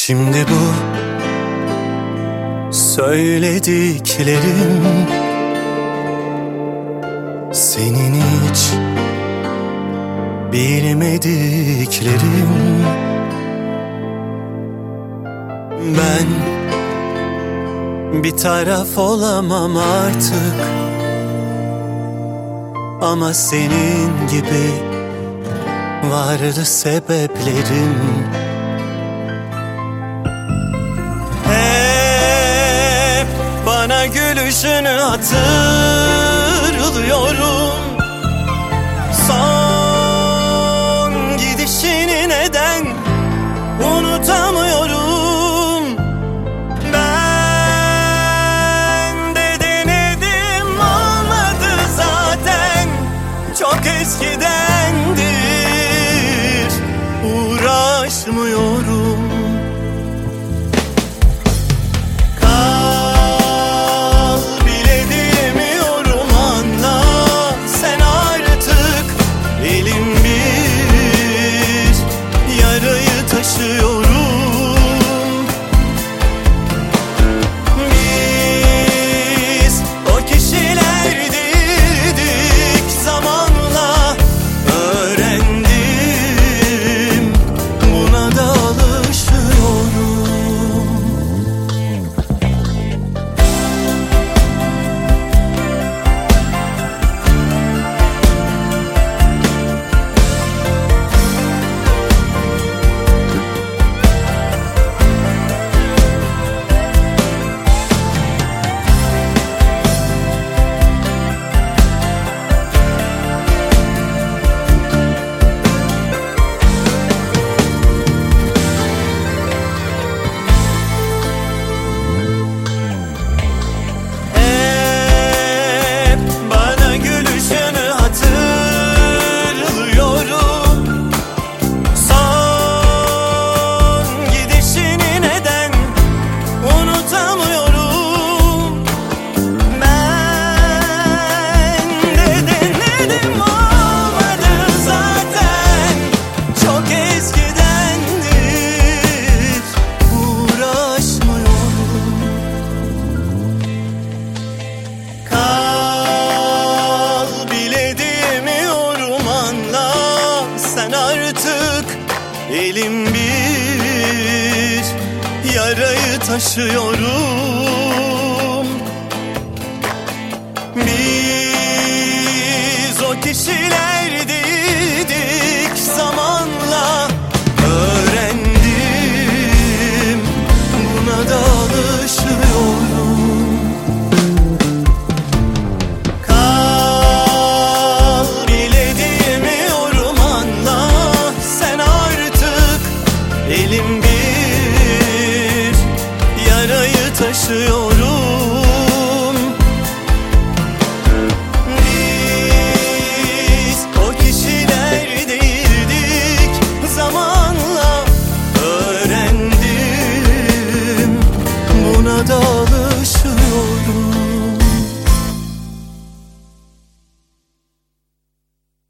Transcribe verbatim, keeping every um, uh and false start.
Şimdi bu söylediklerim senin hiç bilmediklerim. Ben bir taraf olamam artık, ama senin gibi vardı sebeplerim. Hep bana gülüşünü hatırlıyorum. Son gidişini neden unutamıyorum. Ben de denedim, olmadı zaten. Çok eskidendir, uğraşmıyorum. Kal bile diyemiyorum, anla sen artık. Elim bir yarayı taşıyorum. Biz o kişilerdik, zamanla öğrendim. Buna da alışıyorum. Artık elim bir yarayı taşıyorum. Biz o kişilerdik, zamanla öğrendim. Buna da alışıyorum. Elim bir yarayı taşıyorum. Biz o kişiler değildik, zamanla öğrendim. Buna da